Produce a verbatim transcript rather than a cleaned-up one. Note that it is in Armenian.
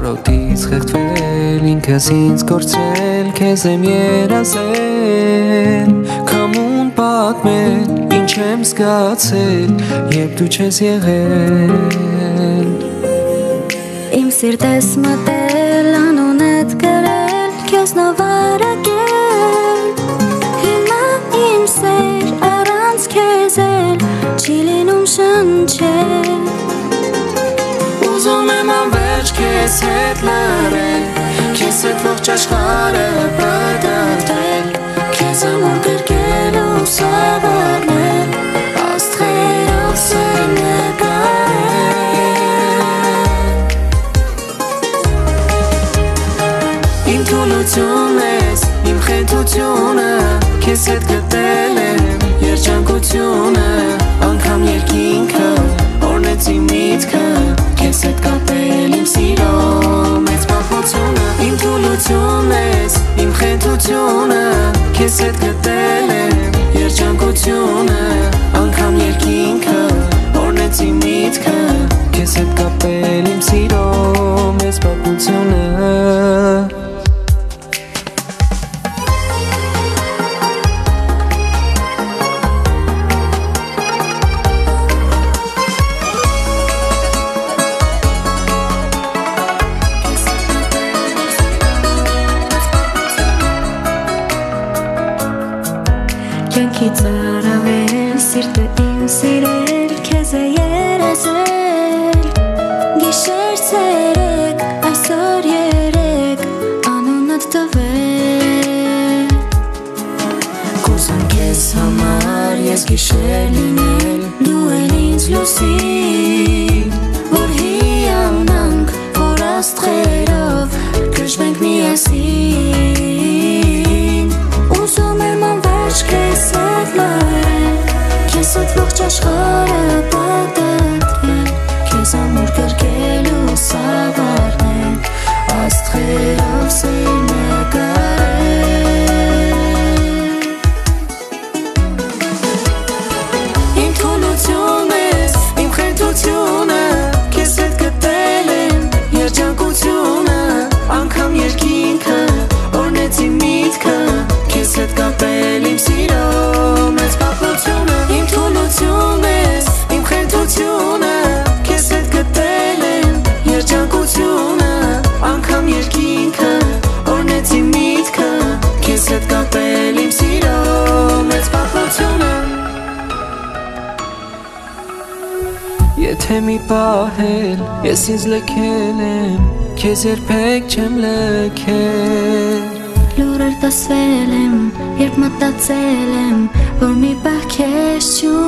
Կարոտից խեղդվել, ինքս ինձ կորցրել, քեզ եմ երազել, քամուն պատմել, ինչ եմ զգացել, երբ դու չես եղել։ Իմ սիրտես մտել, անունդ գրել, քեզ նվարակել, հիմա իմ սեր առանց քեզ էլ չի լինում շնչել։ Ուզում եմ անվերջ քեզ հետ լռել, քեզ հետ ողջ աշխարհը պատրաստել, քեզ համար գրկել ու սավառնել, աստղերով սեր նկարել։ Իմ թուլությունն ես, իմ խենթությունը, քեզ հետ գտել եմ երջանկությունը, անգամ երկինքը օրնեց իմ միտքը, քեզ հետ կապել իմ սիրո մեծ պատմությունը։ Իմ թուլությունն ես, իմ խենթությունը, քեզ հետ գտել եմ երջանկությունը, անգամ երկինքը օրնեց իմ միտքը, քեզ հետ կապել իմ սիրո մեծ պատմությունը։ Կյանքի ծարավել, սիրտը իմ սիրել, քեզ է երազել, գիշեր ցերեկ, այսօր երեկ, անունդ տվել։ Կուզում քեզ համար ես գիշեր լինել, դու էլ ինձ լուսին, որ հիանանք, որ աստղերով քշենք միասին։ Ուզում եմ անվերջ քեզ հետ լռել, քեզ հետ ողջ աշխարհը պատրաստել, քեզ համար գրկել ու սավառնել, աստղերով սեր նկարել։ Իմ թուլությունն ես, իմ խենթությունը, քեզ հետ գտել եմ երջանկությունը, անգամ երկինքը օրնեց իմ միտքը, քեզ հետ կապել իմ սիրո մեծ պատմությունը։ Իմ թուլությունն ես, իմ խենթությունը, քեզ հետ գտել եմ երջանկությունը, անգամ երկինքը օրնեց իմ միտքը, քեզ հետ կապել իմ սիրո մեծ պատմությունը։ Եթե մի պահել ես ինձ լքել եմ, քեզ երբեք չեմ լքել։ Լուրեր տասվել եմ, երբ մտածել եմ, որ մի պահ քեզ չունեմ։